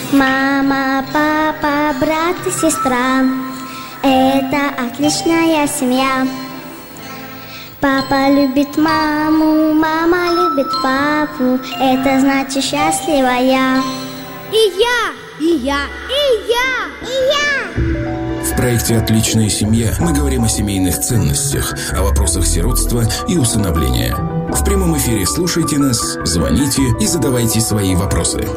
Мама, папа, брат и сестра — это отличная семья. Папа любит маму, мама любит папу, это значит счастливая. И я, и я, и я, и я. В проекте «Отличная семья» мы говорим о семейных ценностях, о вопросах сиротства и усыновления. В прямом эфире слушайте нас, звоните и задавайте свои вопросы.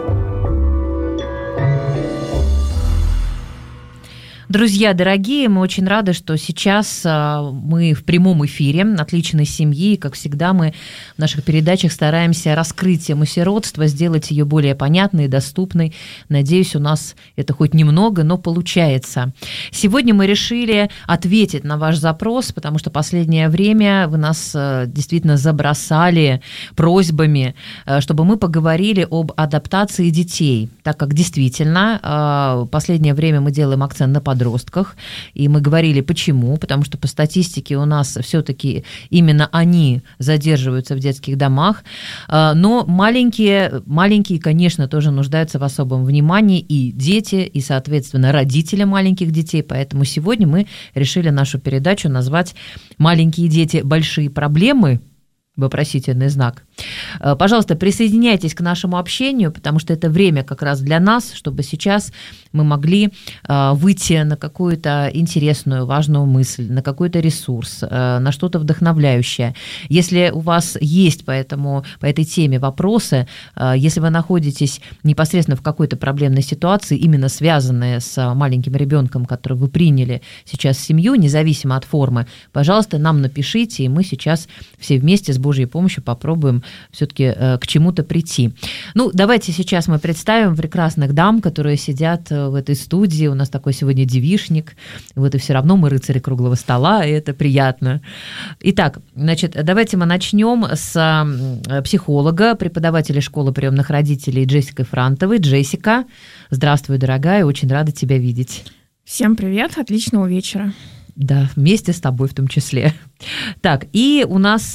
Друзья дорогие, мы очень рады, что сейчас мы в прямом эфире «Отличной семьи». Как всегда, мы в наших передачах стараемся раскрыть тему сиротства, сделать ее более понятной и доступной. Надеюсь, у нас это хоть немного, но получается. Сегодня мы решили ответить на ваш запрос, потому что последнее время вы нас действительно забросали просьбами, чтобы мы поговорили об адаптации детей, так как действительно в последнее время мы делаем акцент на подростках, и мы говорили почему, потому что по статистике у нас все-таки именно они задерживаются в детских домах, но маленькие, конечно, тоже нуждаются в особом внимании, и дети, и, соответственно, родители маленьких детей, поэтому сегодня мы решили нашу передачу назвать «Маленькие дети. Большие проблемы». Вопросительный знак. Пожалуйста, присоединяйтесь к нашему общению, потому что это время как раз для нас, чтобы сейчас мы могли выйти на какую-то интересную, важную мысль, на какой-то ресурс, на что-то вдохновляющее. Если у вас есть по этой теме вопросы, если вы находитесь непосредственно в какой-то проблемной ситуации, именно связанные с маленьким ребенком, которого вы приняли сейчас в семью, независимо от формы, пожалуйста, нам напишите, и мы сейчас все вместе с Божьей помощью попробуем все-таки к чему-то прийти. Ну, давайте сейчас мы представим прекрасных дам, которые сидят в этой студии. У нас такой сегодня девичник. Вот и все равно мы рыцари круглого стола, и это приятно. Итак, значит, давайте мы начнем с психолога, преподавателя школы приемных родителей Джессикой Франтовой. Джессика, здравствуй, дорогая, очень рада тебя видеть. Всем привет, отличного вечера. Да, вместе с тобой в том числе. Так, и у нас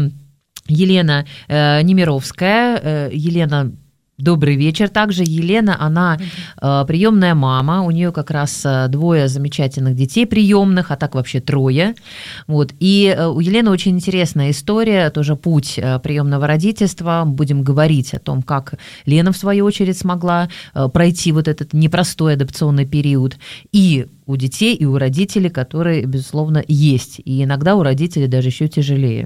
Елена Немировская. Елена, добрый вечер. Также Елена, она приемная мама, у нее как раз 2 замечательных детей приемных, а так вообще 3. Вот. И у Елены очень интересная история, тоже путь приемного родительства. Будем говорить о том, как Лена, в свою очередь, смогла пройти вот этот непростой адаптационный период. И у детей, и у родителей, которые, безусловно, есть. И иногда у родителей даже еще тяжелее.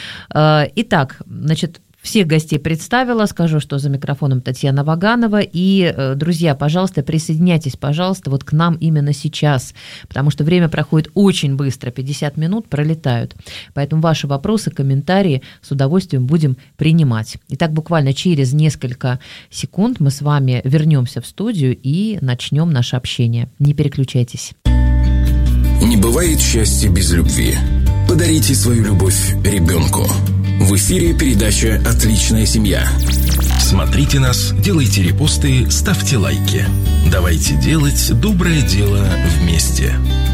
Итак, значит, всех гостей представила, скажу, что за микрофоном Татьяна Ваганова. И, друзья, пожалуйста, присоединяйтесь, пожалуйста, вот к нам именно сейчас, потому что время проходит очень быстро, 50 минут пролетают. Поэтому ваши вопросы, комментарии с удовольствием будем принимать. Итак, буквально через несколько секунд мы с вами вернемся в студию и начнем наше общение. Не переключайтесь. Не бывает счастья без любви. Подарите свою любовь ребенку. В эфире передача «Отличная семья». Смотрите нас, делайте репосты, ставьте лайки. Давайте делать доброе дело вместе.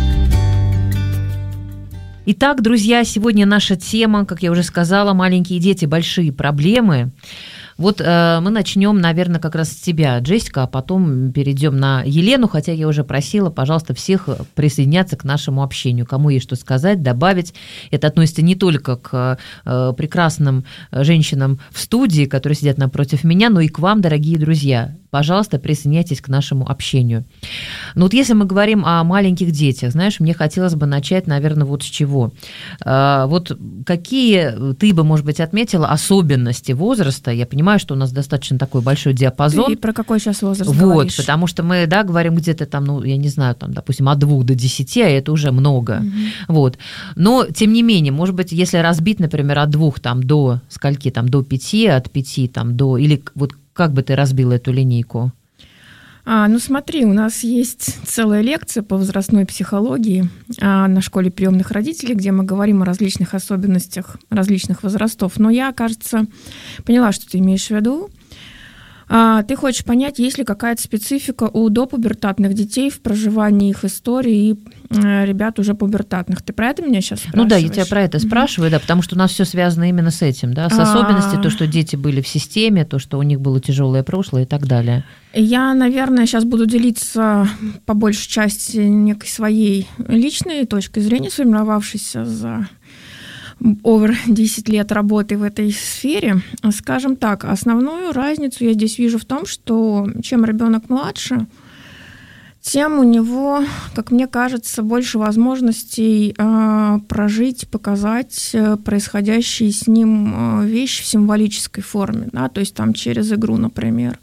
Итак, друзья, сегодня наша тема, как я уже сказала, маленькие дети, большие проблемы. Вот мы начнем, наверное, как раз с тебя, Джессика, а потом перейдем на Елену, хотя я уже просила, пожалуйста, всех присоединяться к нашему общению. Кому есть что сказать, добавить. Это относится не только к прекрасным женщинам в студии, которые сидят напротив меня, но и к вам, дорогие друзья. Пожалуйста, присоединяйтесь к нашему общению. Ну вот если мы говорим о маленьких детях, знаешь, мне хотелось бы начать, наверное, вот с чего. Вот какие ты бы, может быть, отметила особенности возраста? Я понимаю, что у нас достаточно такой большой диапазон. Ты про какой сейчас возраст вот, говоришь? Потому что мы, да, говорим где-то там, ну, я не знаю, там, допустим, от 2 до 10, а это уже много. Угу. Вот. Но, тем не менее, может быть, если разбить, например, от 2 там, до скольки, там, до 5, от 5 там, до... Или вот как бы ты разбила эту линейку? Ну смотри, у нас есть целая лекция по возрастной психологии на школе приемных родителей, где мы говорим о различных особенностях различных возрастов. Но я, кажется, поняла, что ты имеешь в виду. Ты хочешь понять, есть ли какая-то специфика у допубертатных детей в проживании их истории и ребят уже пубертатных. Ты про это меня сейчас спрашиваешь? Ну да, я тебя про это спрашиваю, да, потому что у нас все связано именно с этим, да, с особенностью, то, что дети были в системе, то, что у них было тяжелое прошлое и так далее. Я, наверное, сейчас буду делиться по большей части некой своей личной точкой зрения, сформировавшейся за over 10 лет работы в этой сфере. Скажем так, основную разницу я здесь вижу в том, что чем ребенок младше, тем у него, как мне кажется, больше возможностей прожить, показать происходящие с ним вещи в символической форме, да, то есть там через игру, например,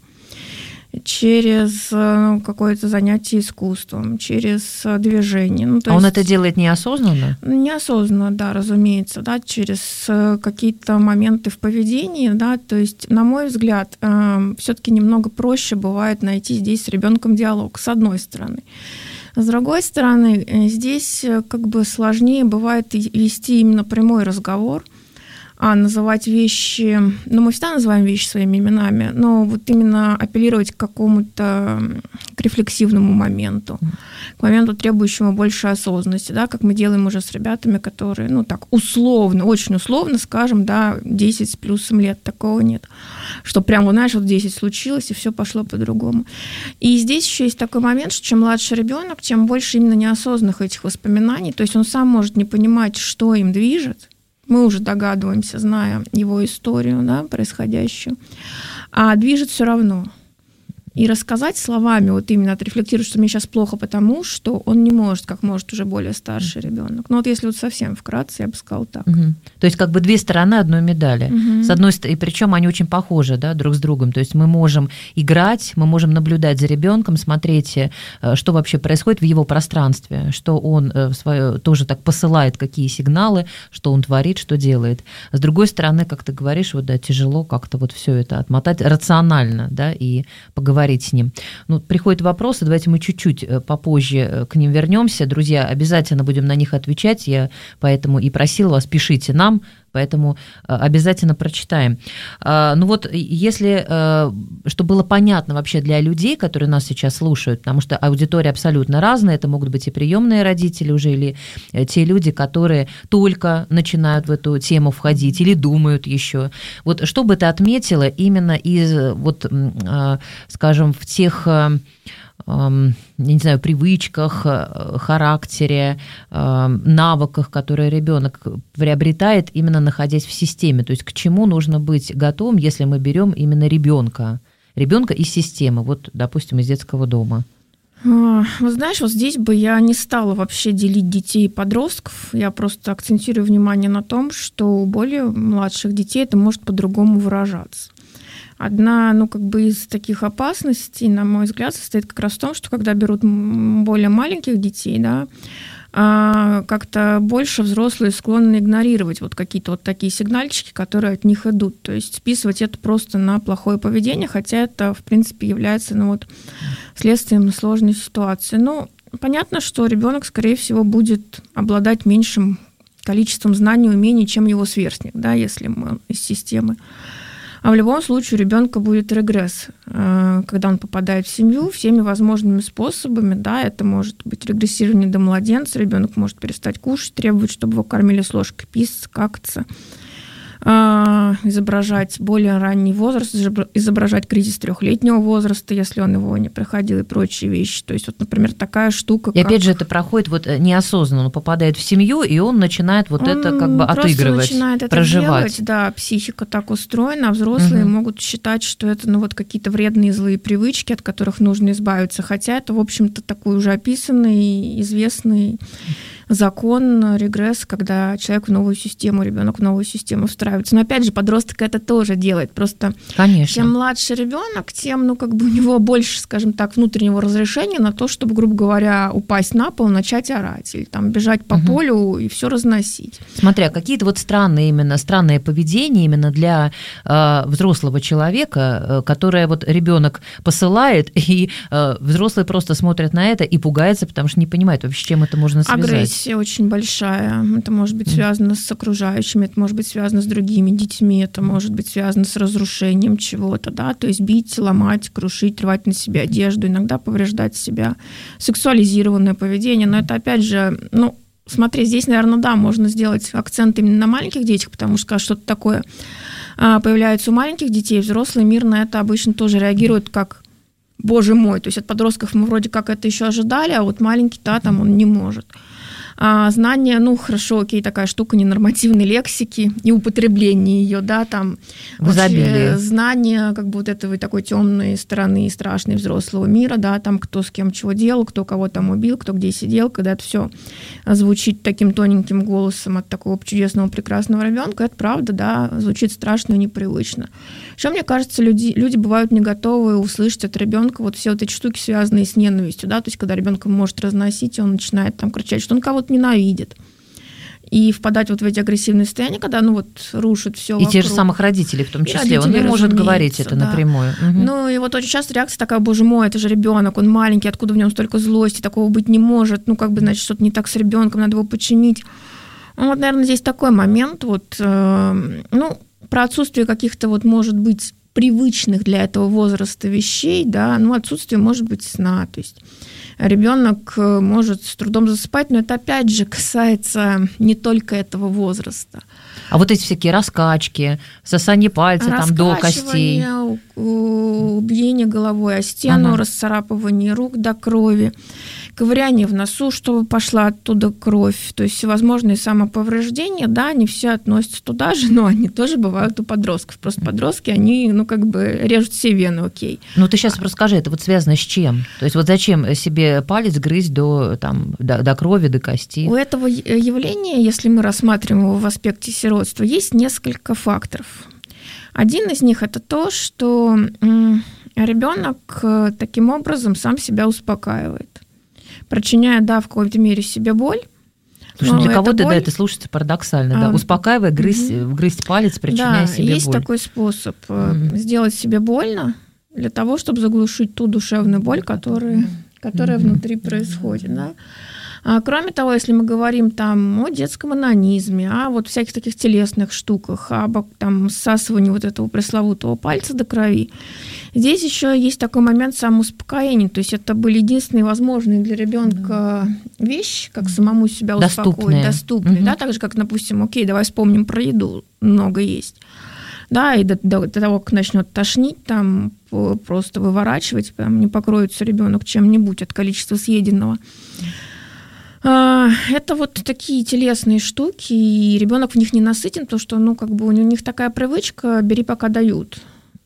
через какое-то занятие искусством, через движение. Ну, то он есть, это делает неосознанно? Неосознанно, да, разумеется, да, через какие-то моменты в поведении, да, то есть, на мой взгляд, все-таки немного проще бывает найти здесь с ребенком диалог, с одной стороны. С другой стороны, здесь как бы сложнее бывает вести именно прямой разговор, называть вещи, мы всегда называем вещи своими именами, но вот именно апеллировать к какому-то к рефлексивному моменту, к моменту, требующему большей осознанности, да, как мы делаем уже с ребятами, которые, так условно, очень условно, скажем, да, 10 с плюсом лет, такого нет, что прям, знаешь, вот 10 случилось, и все пошло по-другому. И здесь еще есть такой момент, что чем младше ребенок, тем больше именно неосознанных этих воспоминаний, то есть он сам может не понимать, что им движет. Мы уже догадываемся, зная его историю, да, происходящую, а движет все равно. И рассказать словами, вот именно отрефлектировать, что мне сейчас плохо, потому что он не может, как может уже более старший ребенок. Вот если вот совсем вкратце, я бы сказала так. То есть как бы две стороны одной медали. С одной стороны, и причем они очень похожи, да, друг с другом. То есть мы можем играть, мы можем наблюдать за ребенком, смотреть, что вообще происходит в его пространстве, что он тоже так посылает, какие сигналы, что он творит, что делает. С другой стороны, как ты говоришь, вот да, тяжело как-то вот все это отмотать рационально, да, и поговорить с ним. Приходят вопросы, давайте мы чуть-чуть попозже к ним вернемся. Друзья, обязательно будем на них отвечать, я поэтому и просила вас, пишите нам, поэтому обязательно прочитаем. Если, чтобы было понятно вообще для людей, которые нас сейчас слушают, потому что аудитория абсолютно разная, это могут быть и приемные родители уже, или те люди, которые только начинают в эту тему входить или думают еще. Вот что бы ты отметила именно из, скажем, в тех, не знаю, привычках, характере, навыках, которые ребенок приобретает, именно находясь в системе. То есть к чему нужно быть готовым, если мы берем именно ребенка из системы, допустим, из детского дома? Знаешь, вот здесь бы я не стала вообще делить детей и подростков. Я просто акцентирую внимание на том, что у более младших детей это может по-другому выражаться. Одна, из таких опасностей, на мой взгляд, состоит как раз в том, что когда берут более маленьких детей, да, как-то больше взрослые склонны игнорировать вот какие-то вот такие сигнальчики, которые от них идут. То есть списывать это просто на плохое поведение, хотя это, в принципе, является следствием сложной ситуации. Понятно, что ребенок, скорее всего, будет обладать меньшим количеством знаний и умений, чем его сверстник, да, если мы из системы. А в любом случае у ребенка будет регресс, когда он попадает в семью всеми возможными способами. Да, это может быть регрессирование до младенца, ребенок может перестать кушать, требовать, чтобы его кормили с ложкой, писаться, какаться, изображать более ранний возраст, изображать кризис 3-летнего возраста, если он его не проходил, и прочие вещи. То есть, например, такая штука. И опять же, это проходит неосознанно, он попадает в семью, и он начинает это как бы отыгрывать, начинает это проживать. Делать, да, психика так устроена, а взрослые могут считать, что это какие-то вредные злые привычки, от которых нужно избавиться. Хотя это, в общем-то, такой уже описанный, известный закон, регресс, когда человек в новую систему, ребенок в новую систему встраивается. Но опять же, подросток это тоже делает. Просто конечно, чем младше ребенок, тем, у него больше, скажем так, внутреннего разрешения на то, чтобы, грубо говоря, упасть на пол, начать орать или бежать по полю и все разносить. Смотря какие-то странное поведение именно для взрослого человека, которое ребенок посылает, и взрослые просто смотрят на это и пугаются, потому что не понимают вообще, чем это можно связать. депрессия очень большая. Это может быть связано с окружающими, это может быть связано с другими детьми, это может быть связано с разрушением чего-то, да, то есть бить, ломать, крушить, рвать на себе одежду, иногда повреждать себя, сексуализированное поведение, но это опять же, смотри, здесь, наверное, да, можно сделать акцент именно на маленьких детях, потому что когда что-то такое появляется у маленьких детей, взрослый мир на это обычно тоже реагирует как «Боже мой!». То есть от подростков мы вроде как это еще ожидали, а вот маленький, да, там он не может. Знание, хорошо, окей, такая штука ненормативной лексики и употребление ее, да, там знание как бы вот этой такой темной стороны и страшной взрослого мира, да, там кто с кем чего делал, кто кого там убил, кто где сидел, когда это все звучит таким тоненьким голосом от такого чудесного, прекрасного ребенка, это правда, да, звучит страшно и непривычно. Еще, мне кажется, люди бывают не готовы услышать от ребенка вот все вот эти штуки, связанные с ненавистью, да, то есть когда ребенка может разносить, и он начинает там кричать, что он кого-то ненавидит. И впадать вот в эти агрессивные состояния, когда, рушит все вокруг. И те же самых родителей в том числе. Он не может говорить это напрямую. Угу. И вот очень часто реакция такая: «Боже мой, это же ребенок, он маленький, откуда в нем столько злости, такого быть не может, значит, что-то не так с ребенком, надо его починить». Вот, наверное, здесь такой момент, про отсутствие каких-то, может быть, привычных для этого возраста вещей, да, отсутствие, может быть, сна, то есть ребенок может с трудом засыпать, но это опять же касается не только этого возраста. А вот эти всякие раскачки, сосание пальца там до костей. Бьение головой о стену, расцарапывание рук до крови, ковыряние в носу, чтобы пошла оттуда кровь. То есть всевозможные самоповреждения, да, они все относятся туда же, но они тоже бывают у подростков. Просто подростки, они, режут все вены, окей. Ты сейчас расскажи, это вот связано с чем? То есть вот зачем себе палец грызть до крови, до костей? У этого явления, если мы рассматриваем его в аспекте сиротства, есть несколько факторов. Один из них – это то, что ребенок таким образом сам себя успокаивает, причиняя, да, в какой-то мере себе боль. Слушай, для кого-то, да, это слушается парадоксально, да, успокаивая, грызть палец, причиняя себе боль. Да, есть такой способ сделать себе больно для того, чтобы заглушить ту душевную боль, которая внутри происходит, да. Кроме того, если мы говорим там о детском анонизме, о вот всяких таких телесных штуках, об там всасывании вот этого пресловутого пальца до крови, здесь еще есть такой момент самоуспокоения, то есть это были единственные возможные для ребенка вещи, как самому себя успокоить, доступные, да, так же, как, допустим, окей, давай вспомним про еду, много есть. Да, и до того, как начнет тошнить, там просто выворачивать, там не покроется ребенок чем-нибудь от количества съеденного. Это вот такие телесные штуки, и ребенок в них не насытен, потому что, у них такая привычка: бери, пока дают.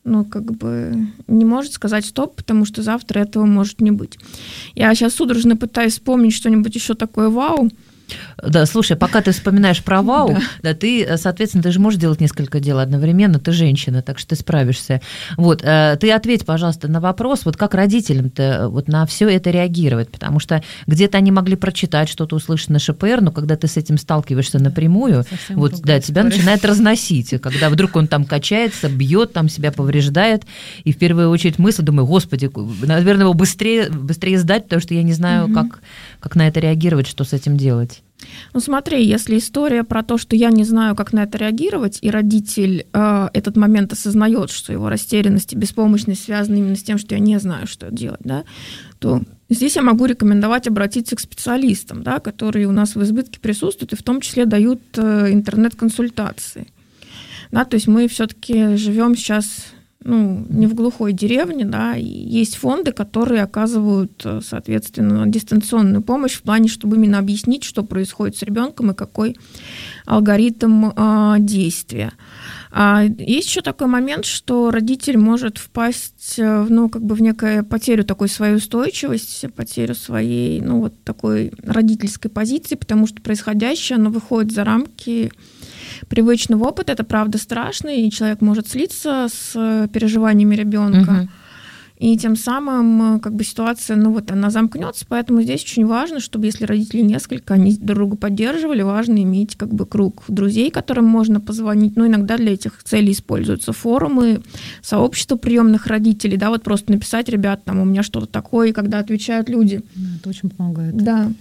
Не может сказать стоп, потому что завтра этого может не быть. Я сейчас судорожно пытаюсь вспомнить что-нибудь еще такое вау. Да, слушай, пока ты вспоминаешь про вау, да, ты, соответственно, ты же можешь делать несколько дел одновременно, ты женщина, так что ты справишься. Вот, ты ответь, пожалуйста, на вопрос, вот как родителям-то вот на все это реагировать, потому что где-то они могли прочитать что-то, услышать на ШПР, но когда ты с этим сталкиваешься напрямую, вот, да, тебя начинает разносить, когда вдруг он там качается, бьет, там себя повреждает, и в первую очередь мысль, думаю, господи, наверное, его быстрее сдать, потому что я не знаю, как на это реагировать, что с этим делать. Смотри, если история про то, что я не знаю, как на это реагировать, и родитель этот момент осознает, что его растерянность и беспомощность связаны именно с тем, что я не знаю, что делать, да, то здесь я могу рекомендовать обратиться к специалистам, да, которые у нас в избытке присутствуют и в том числе дают интернет-консультации. Да, то есть мы все-таки живем сейчас не в глухой деревне, да, и есть фонды, которые оказывают, соответственно, дистанционную помощь в плане, чтобы именно объяснить, что происходит с ребенком и какой алгоритм действия. Есть еще такой момент, что родитель может впасть в некую потерю такой своей устойчивости, потерю своей, такой родительской позиции, потому что происходящее, оно выходит за рамки привычного опыта. Это правда страшно, и человек может слиться с переживаниями ребенка. И тем самым ситуация, она замкнется. Поэтому здесь очень важно, чтобы если родители несколько, они друг друга поддерживали, важно иметь круг друзей, которым можно позвонить. Иногда для этих целей используются форумы, сообщества приемных родителей, да, вот просто написать: ребят, там у меня что-то такое, и когда отвечают люди. Это очень помогает. Да.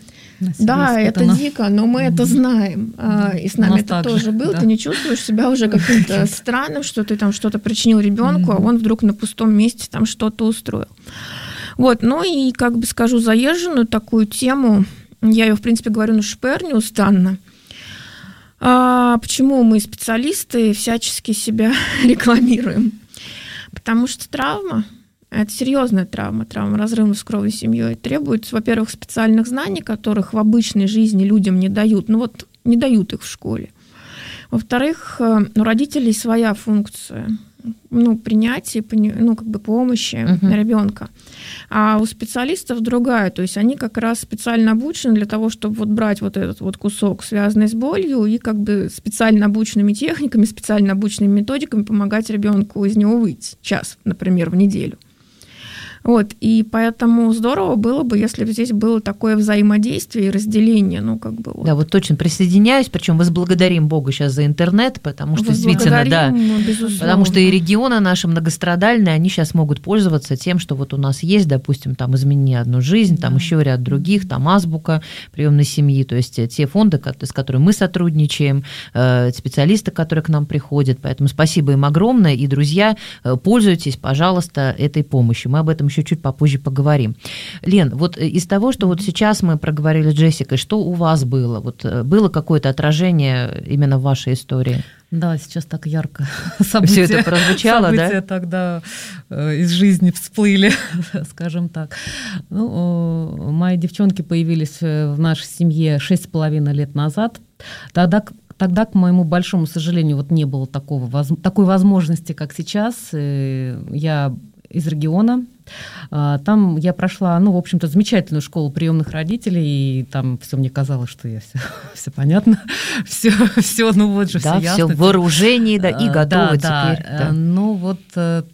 Да, это дико, но мы это знаем. И с нами это тоже было. Ты не чувствуешь себя уже каким-то странным, что ты там что-то причинил ребенку, а он вдруг на пустом месте там что-то устроил. Вот, ну и как бы скажу заезженную такую тему, я ее, в принципе, говорю на ШПР неустанно. Почему мы, специалисты, всячески себя рекламируем? Потому что травма, это серьезная травма разрыва с кровной семьей, требует, во-первых, специальных знаний, которых в обычной жизни людям не дают, не дают их в школе. Во-вторых, у родителей своя функция, принятия, помощи ребенка. А у специалистов другая, то есть они как раз специально обучены для того, чтобы брать этот кусок, связанный с болью, и как бы специально обученными техниками, специально обученными методиками помогать ребенку из него выйти час, например, в неделю. Вот, и поэтому здорово было бы, если бы здесь было такое взаимодействие и разделение, Да, вот точно присоединяюсь, причем возблагодарим Бога сейчас за интернет, потому что действительно, да, безусловно. Потому что и регионы наши многострадальные, они сейчас могут пользоваться тем, что вот у нас есть, допустим, там «Измени одну жизнь», там еще ряд других, там «Азбука приемной семьи», то есть те фонды, с которыми мы сотрудничаем, специалисты, которые к нам приходят, поэтому спасибо им огромное, и, друзья, пользуйтесь, пожалуйста, этой помощью, мы об этом еще чуть попозже поговорим. Лен, вот из того, что вот сейчас мы проговорили с Джессикой, что у вас было? Вот было какое-то отражение именно в вашей истории? Да, сейчас так ярко события, все это прозвучало, события тогда из жизни всплыли, скажем так. Мои девчонки появились в нашей семье 6,5 лет назад. Тогда, к моему большому сожалению, не было такой возможности, как сейчас. Я из региона. Там я прошла, в общем-то, замечательную школу приемных родителей, и там все мне казалось, что я все понятно, все ясно. Да, все в вооружении, да, и готово теперь. Да.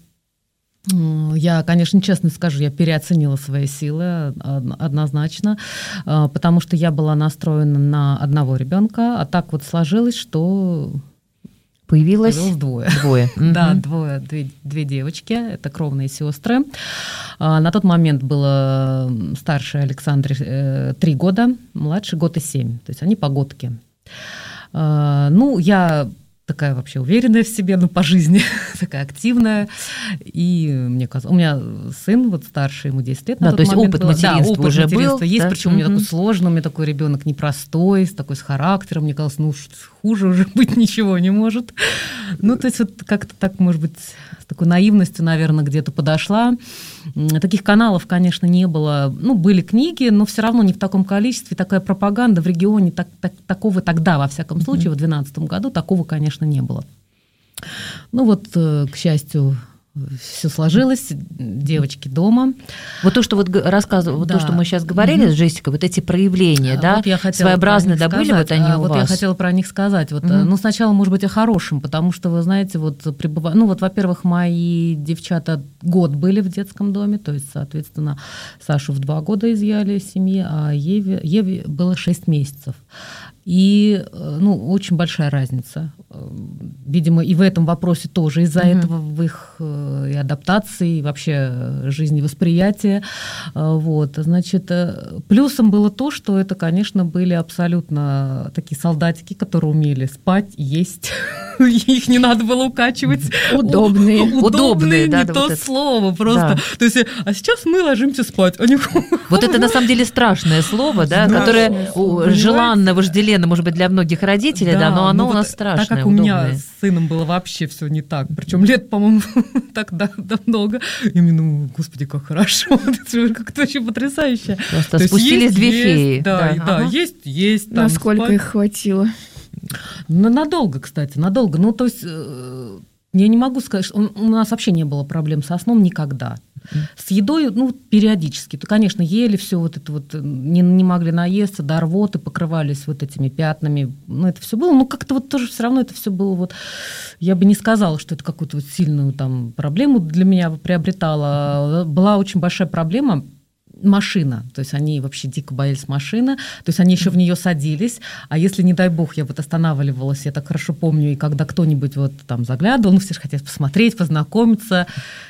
Я, конечно, честно скажу, я переоценила свои силы однозначно, потому что я была настроена на одного ребенка, а так сложилось, что появилось двое. Да, две девочки, это кровные сестры. На тот момент было старшей Александре 3 года, младшей 1 и 7 год, то есть они погодки. Я такая вообще уверенная в себе, по жизни, такая активная. И мне казалось, у меня сын старший, ему 10 лет. Да, то есть опыт материнства опыт уже был. Есть, да? Причем у меня такой сложный, у меня такой ребенок непростой, с характером. Мне казалось, хуже уже быть ничего не может. То есть как-то так, может быть, с такой наивностью, наверное, где-то подошла. Таких каналов, конечно, не было. Были книги, но все равно не в таком количестве. Такая пропаганда в регионе, такого тогда, во всяком случае, в 2012 году, такого, конечно, не было. К счастью, все сложилось, девочки дома. Вот то, что рассказывала, то, что мы сейчас говорили с Джессикой, эти проявления, своеобразные, были они у вас? Я хотела про них сказать. Сначала, может быть, о хорошем, потому что, вы знаете, во-первых, мои девчата год были в детском доме, то есть, соответственно, Сашу в 2 года изъяли из семьи, а Еве было 6 месяцев. И, очень большая разница. Видимо, и в этом вопросе тоже из-за этого в их и адаптации, и вообще жизневосприятия. Плюсом было то, что это, конечно, были абсолютно такие солдатики, которые умели спать, есть. Их не надо было укачивать. Удобные, не то слово просто. То есть, а сейчас мы ложимся спать. Вот это, на самом деле, страшное слово, которое желанно, вожделенно, может быть, для многих родителей, но оно у нас страшное. Так как у меня с сыном было вообще все не так, причем лет, по-моему, так много. Я мне, господи, как хорошо, как-то очень потрясающе. Просто спустились 2 феи. Да, есть. Насколько их хватило? Надолго, кстати, надолго. То есть я не могу сказать, что у нас вообще не было проблем со сном никогда. С едой, периодически. То, конечно, ели все не могли наесться, до рвоты покрывались этими пятнами. Это все было, как-то тоже все равно это все было я бы не сказала, что это какую-то сильную проблему для меня приобретало. Была очень большая проблема машина, то есть они вообще дико боялись машины, то есть они еще в нее садились, а если, не дай бог, я останавливалась, я так хорошо помню, и когда кто-нибудь заглядывал, все же хотят посмотреть, познакомиться,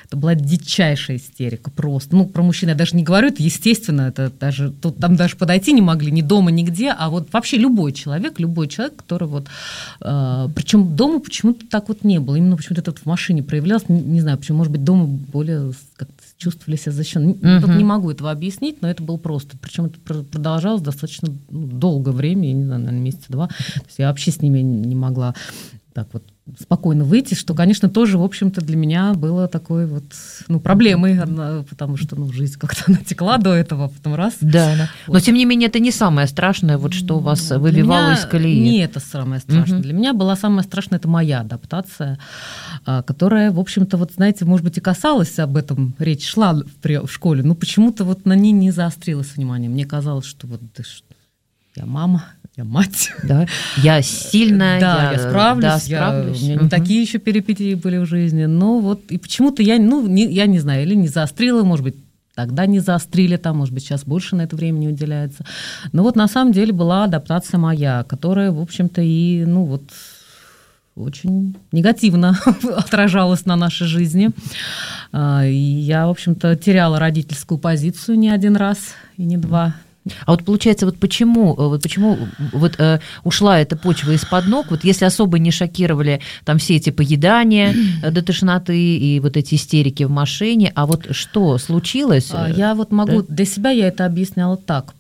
Это была дичайшая истерика просто. Ну, про мужчин я даже не говорю, это естественно, это даже, тут там даже подойти не могли, ни дома, нигде, а вот вообще любой человек, который вот... причем дома почему-то так вот не было. Именно почему-то это в машине проявлялось. Не знаю, почему, может быть, дома более как-то чувствовали себя защищенно. Не могу этого объяснить, но это было просто. Причем это продолжалось достаточно долгое время, я не знаю, наверное, месяца 2. То есть я вообще с ними не могла так вот спокойно выйти, что, конечно, тоже, в общем-то, для меня было такой вот, проблемой, потому что, жизнь как-то она текла до этого, потом раз. Да. Вот. Но, тем не менее, это не самое страшное, вот что вас выбивало из колеи. Не это самое страшное. Для меня была самая страшная, это моя адаптация, которая, в общем-то, вот, знаете, может быть, и касалась об этом, речь шла в школе, но почему-то вот на ней не заострилось внимание. Мне казалось, что вот я мама, я мать. Да, я сильная, я справлюсь. У меня не такие еще перипетии были в жизни. Но вот и почему-то я не знаю, или не заострила, может быть, тогда не заострили, там, может быть, сейчас больше на это время не уделяется. Но вот на самом деле была адаптация моя, которая, в общем-то, и, очень негативно отражалась на нашей жизни. И я, в общем-то, теряла родительскую позицию не один раз и не два. А вот получается, почему ушла эта почва из-под ног? Вот если особо не шокировали там все эти поедания до тошноты и вот эти истерики в машине, а вот что случилось? Я вот могу, для себя я это объясняла так.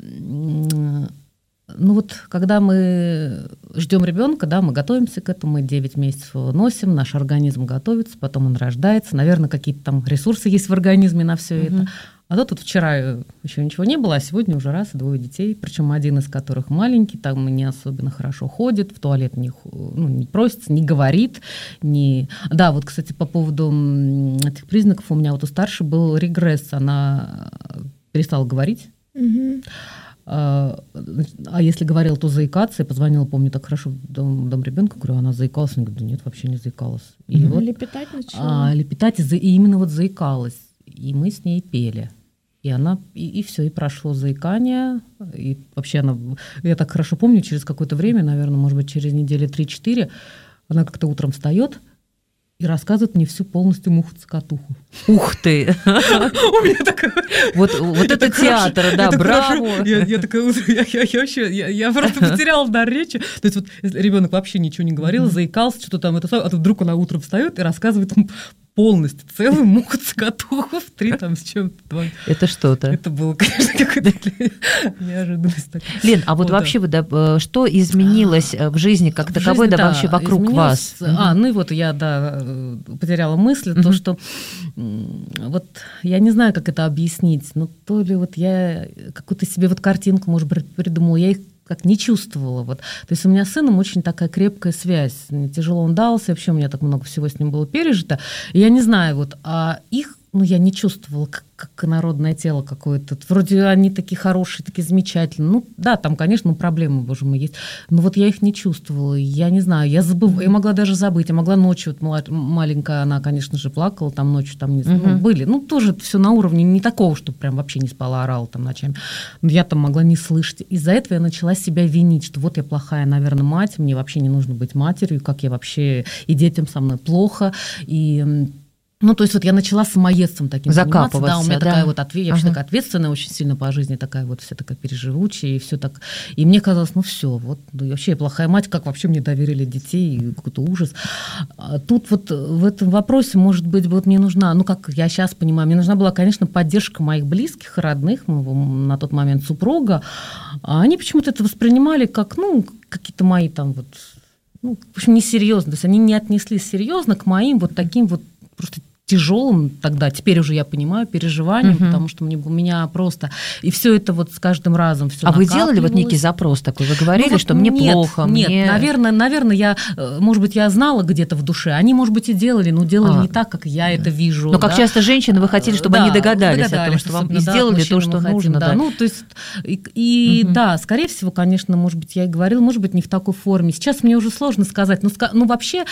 Когда мы ждем ребенка, да, мы готовимся к этому, мы 9 месяцев его носим, наш организм готовится, потом он рождается, наверное, какие-то там ресурсы есть в организме на все это. А тут вчера еще ничего не было, а сегодня уже раз и 2 детей, причем один из которых маленький, там не особенно хорошо ходит, в туалет не просится, не говорит. Да, вот, кстати, по поводу этих признаков у меня вот у старшей был регресс, она перестала говорить. А если говорила, то заикаться. Я позвонила, помню, так хорошо в дом ребенка, говорю, она заикалась? Она говорит, да нет, вообще не заикалась. И лепетать начала. Лепетать, и именно вот заикалась. И мы с ней пели. И она, и все, и прошло заикание. И вообще я так хорошо помню, через какое-то время, наверное, может быть, через недели 3-4, она как-то утром встает и рассказывает мне всю полностью муху-цокотуху. Ух ты! У меня такая... Вот это театр, да, браво! Я такая, я просто потеряла дар речи. То есть вот ребенок вообще ничего не говорил, заикался, что-то там, а тут вдруг она утром встает и рассказывает полностью целую муху-цокотуху в 3 там с чем-то. Это что-то. Это было, конечно, какая-то неожиданность. Лен, а вот вообще что изменилось в жизни как таковой, да вообще вокруг вас? Я, потеряла мысль, то, что вот я не знаю, как это объяснить, но то ли вот я какую-то себе вот картинку, может быть, придумала, я их как не чувствовала. Вот. То есть у меня с сыном очень такая крепкая связь. Мне тяжело он дался, вообще у меня так много всего с ним было пережито. И я не знаю, а их я не чувствовала, как народное тело какое-то. Вроде они такие хорошие, такие замечательные. Да, там, конечно, проблемы, боже мой, есть. Но вот я их не чувствовала. Я не знаю, я могла даже забыть. Я могла ночью, маленькая, она, конечно же, плакала, там ночью там не были. Тоже все на уровне не такого, что прям вообще не спала, орала там ночами. Но я там могла не слышать. Из-за этого я начала себя винить, что вот я плохая, наверное, мать, мне вообще не нужно быть матерью, как я вообще, и детям со мной плохо, и... то есть вот я начала самоедством таким заниматься. Да, у меня такая вот я вообще такая ответственная очень сильно по жизни, такая вот вся такая переживучая, и все так. И мне казалось, все, вообще я плохая мать, как вообще мне доверили детей, какой-то ужас. А тут вот в этом вопросе, может быть, вот мне нужна, как я сейчас понимаю, мне нужна была, конечно, поддержка моих близких, родных, моего на тот момент супруга. А они почему-то это воспринимали как, какие-то мои там вот, в общем, несерьезно. То есть они не отнеслись серьезно к моим вот таким вот просто тяжелым тогда, теперь уже я понимаю, переживанием, потому что у меня просто... И все это вот с каждым разом все накапливалось. Вы делали вот некий запрос такой? Вы говорили, что мне плохо? Нет, наверное, я, может быть, я знала где-то в душе. Они, может быть, и делали, но делали не так, как я это вижу. Но как часто женщины, вы хотели, чтобы они догадались о том, что вам и сделали то, что нужно. Да. То есть, да, скорее всего, конечно, может быть, я и говорила, может быть, не в такой форме. Сейчас мне уже сложно сказать. Вообще,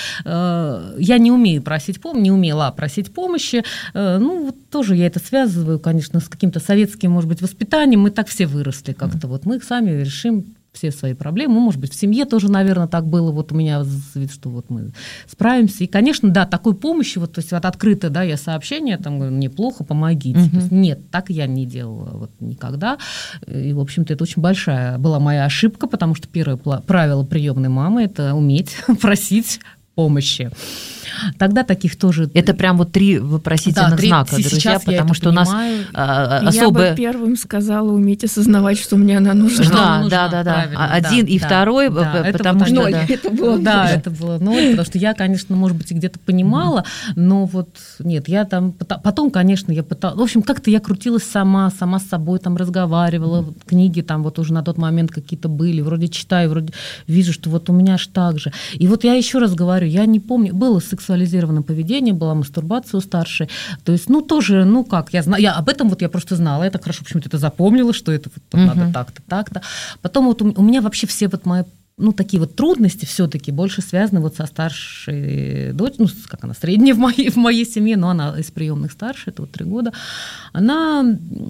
я не умею просить помощи, не умела просить помощи. Тоже я это связываю, конечно, с каким-то советским, может быть, воспитанием. Мы так все выросли как-то. Мы сами решим, все свои проблемы. Ну, может быть, в семье тоже, наверное, так было. Вот у меня, что вот мы справимся. И, конечно, да, такой помощи, вот, то есть вот открыто, да, я сообщение, там, говорю, мне плохо, помогите. То есть, нет, так я не делала вот никогда. И, в общем-то, это очень большая была моя ошибка, потому что первое правило приемной мамы – это уметь просить помощи. Тогда таких тоже... Это прям вот 3 вопросительных знака, друзья, потому что понимаю. У нас особо... Я бы первым сказала уметь осознавать, что мне она нужна. Да. Один и второй, потому что... Это было 0. Да, это было 0, потому что я, конечно, может быть, и где-то понимала, но вот нет, я там... Потом, конечно, я пыталась... В общем, как-то я крутилась сама с собой, там разговаривала, книги там вот уже на тот момент какие-то были, вроде читаю, вроде вижу, что вот у меня аж так же. И вот я еще раз говорю, я не помню, было сексуализированное поведение, была мастурбация у старшей, то есть, тоже, я знаю, об этом вот я просто знала, я так хорошо почему-то это запомнила, что это вот надо так-то, так-то. Потом вот у меня вообще все вот мои такие вот трудности все-таки больше связаны вот со старшей дочерью, как она, средняя в моей семье, но она из приемных старше, это вот 3 года. Она,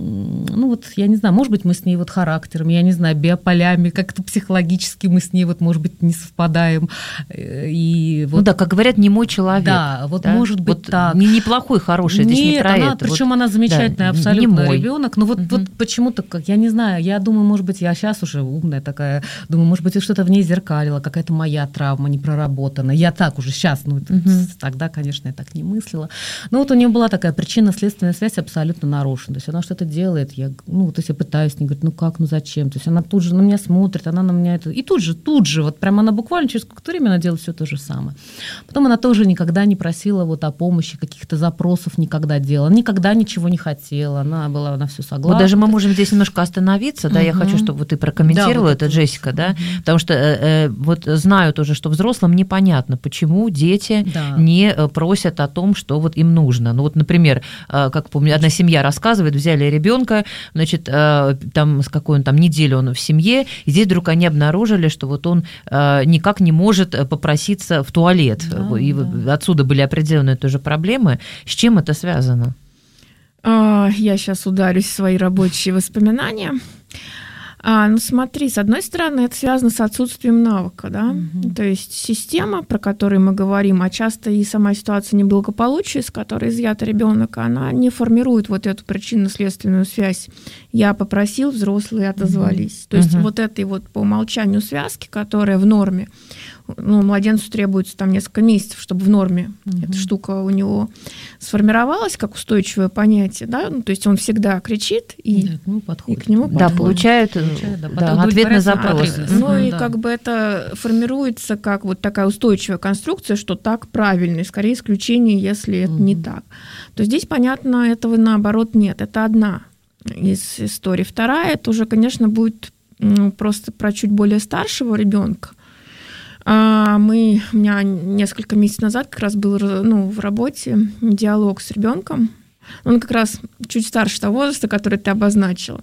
я не знаю, может быть, мы с ней вот характером, я не знаю, биополями, как-то психологически мы с ней вот, может быть, не совпадаем. И вот, как говорят, не мой человек. Да, вот да? Может быть вот так. Неплохой, хороший, здесь не про это. Причем она замечательная, абсолютно ребенок, но вот почему-то, я не знаю, я думаю, может быть, я сейчас уже умная такая, думаю, может быть, что-то в ней зеркалила, какая-то моя травма не проработана. Я так уже сейчас, тогда, конечно, я так не мыслила. Но вот у нее была такая причинно-следственная связь абсолютно нарушена. То есть она что-то делает, я пытаюсь с ней, говорит, зачем? То есть она тут же на меня смотрит, она на меня это... И тут же, вот прям она буквально через какое-то время она делает все то же самое. Потом она тоже никогда не просила вот о помощи, каких-то запросов никогда делала, никогда ничего не хотела, она была на все согласна. Вот даже мы можем здесь немножко остановиться, да, я хочу, чтобы ты прокомментировала это, Джессика, да, потому что вот знаю тоже, что взрослым непонятно, почему дети не просят о том, что вот им нужно. Например, как помню, одна семья рассказывает, взяли ребенка, значит, там с какой он там неделю он в семье, и здесь вдруг они обнаружили, что вот он никак не может попроситься в туалет. И отсюда были определенные тоже проблемы. С чем это связано? Я сейчас ударюсь в свои рабочие воспоминания. Смотри, с одной стороны, это связано с отсутствием навыка, да, то есть система, про которую мы говорим, а часто и сама ситуация неблагополучия, с которой изъят ребенок, она не формирует вот эту причинно-следственную связь. Я попросил, взрослые отозвались. То есть вот этой вот по умолчанию связки, которая в норме, младенцу требуется там несколько месяцев, чтобы в норме эта штука у него сформировалась как устойчивое понятие, да, то есть он всегда кричит и к нему подходит. Да, получает ответ на запрос. И как бы это формируется как вот такая устойчивая конструкция, что так правильно, и скорее исключение, если это не так. То здесь, понятно, этого наоборот нет. Это одна из историй. Вторая, это уже, конечно, будет просто про чуть более старшего ребенка. У меня несколько месяцев назад как раз был в работе диалог с ребенком. Он как раз чуть старше того возраста, который ты обозначила.